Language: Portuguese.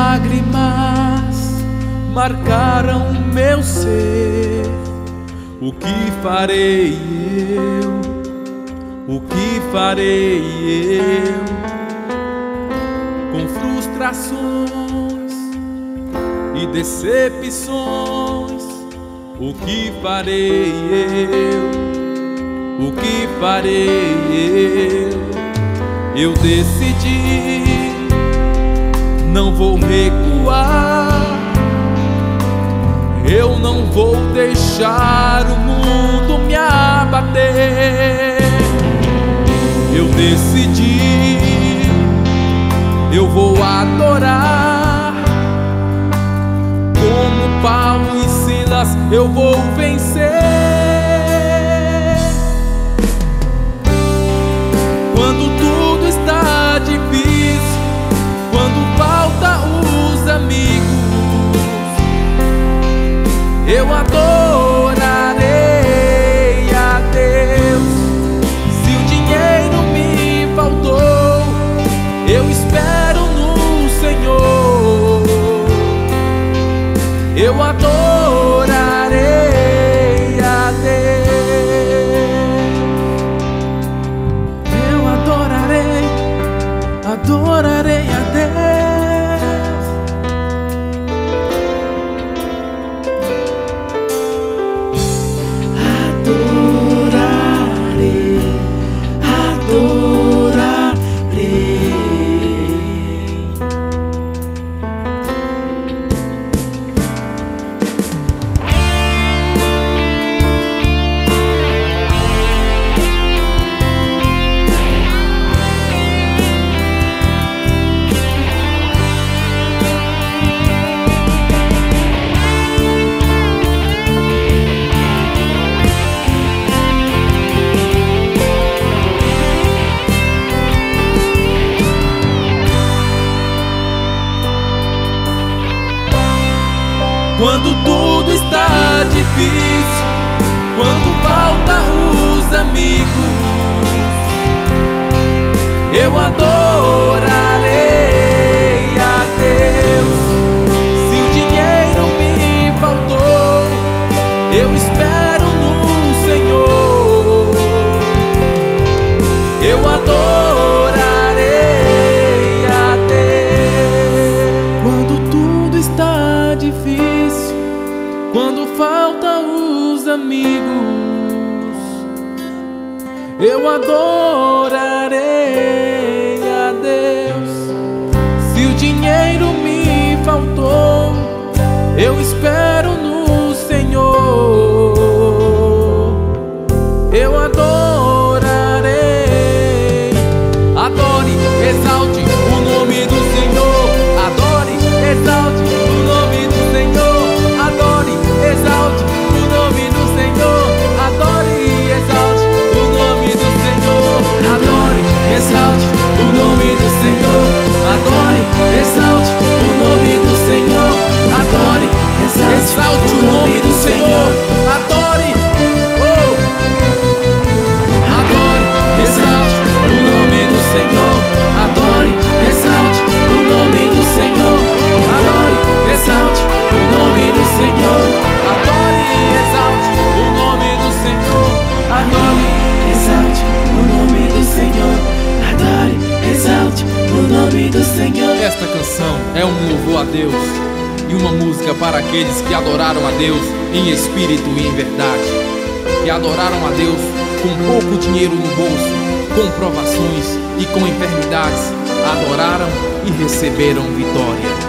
lágrimas marcaram meu ser. O que farei eu? O que farei eu? Com frustrações e decepções, o que farei eu? O que farei eu? Eu decidi, não vou recuar. Eu não vou deixar o mundo me abater. Eu decidi, eu vou adorar. Como Paulo e Silas, eu vou vencer. Quando tudo está difícil, quando falta os amigos, eu adorarei a Deus. Se o dinheiro me faltou, eu espero no Senhor. Eu adorarei a Deus. Eu adorarei a Deus. Quando tudo está difícil, quando falta os amigos, eu adorarei a Deus. Se o dinheiro me faltou, eu espero no Senhor. Eu adorarei a Deus. Quando tudo está difícil, quando faltam os amigos, eu adorarei a Deus. Se o dinheiro me faltou, eu espero no Senhor. Eu adorarei. Adore, exalte o nome do Senhor. Adore, exalte o nome do Senhor. Adore, exalte o nome do Senhor. Adore, exalte o nome do Senhor. Adore, exalte o nome do Senhor. Adore, exalte o nome do Senhor. Adore, exalte o nome do Senhor. Adore, adore, exalte o nome do Senhor. Adore, exalte o nome do Senhor. Adore, exalte o nome do Senhor. Adore, exalte o nome do Senhor. Adore, exalte o nome do Senhor. Adore, exalte o nome do Senhor. Esta canção é um louvor a Deus e uma música para aqueles que adoraram a Deus em espírito e em verdade, que adoraram a Deus com pouco dinheiro no bolso, com provações e com enfermidades, adoraram e receberam vitória.